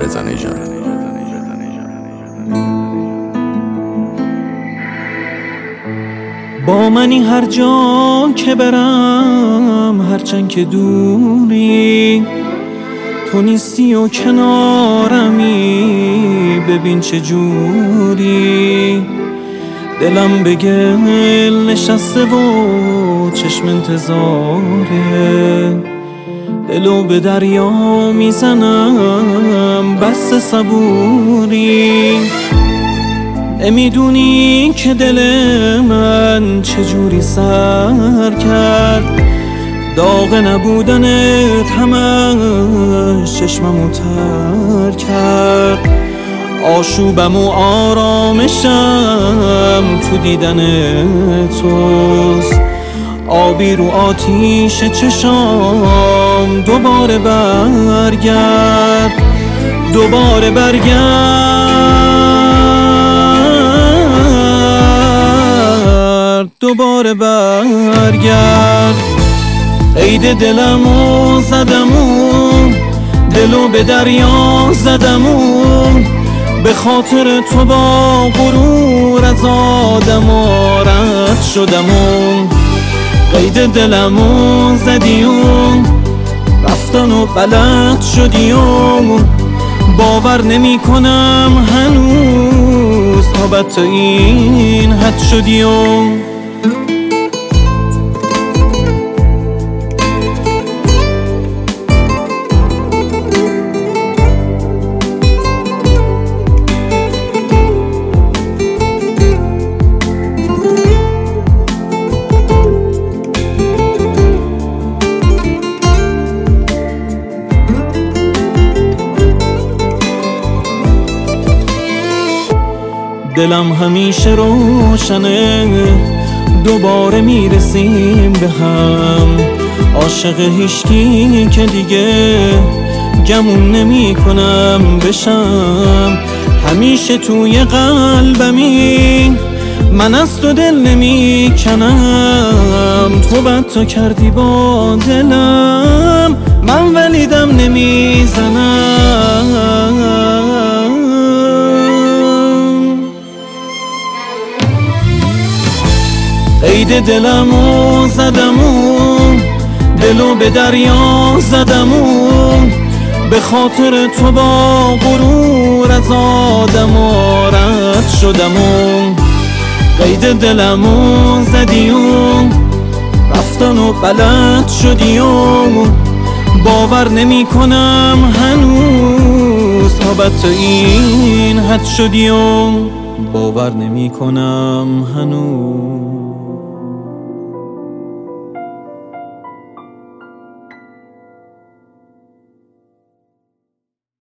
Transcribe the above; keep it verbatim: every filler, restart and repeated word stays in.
رضا نژاد. با منی هر جا که برم، هرچند که دوری، تو نیستی و کنارمی، ببین چه جوری. دلم به گل نشسته و چشم انتظاره، دلو به دریا میزنم بس صبوری. نمیدونی که دل من چجوری سر کرد، داغ نبودنت همش چشممو تر کرد. آشوبم و آرامشم تو دیدن توست، آبی رو آتیش چشام دوباره برگرد، دوباره برگرد، دوباره برگرد. عید دلمو زدمون، دلو به دریا زدمون، به خاطر تو با غرور از آدم رد شدمون. قید دلمو زدیون، رفتن و بلد شدیون، باور نمی کنم هنوز تا تا این حد شدیون. دلم همیشه روشنه، دوباره میرسیم به هم. عاشق هیچکی که دیگه گمون نمی کنم بشم. همیشه توی قلبمی من از تو دل نمی کنم. تو بد تو کردی با دلم، من ولی دم نمی زنم. عید دلمو زدمون، دلو به دریا زدمون، به خاطر تو با غرور از آدم رد شدمون. قید دلمو زدیون، رفتن و بلد شدیون، باور نمی کنم هنوز تا تا این حد شدیون. باور نمی کنم هنوز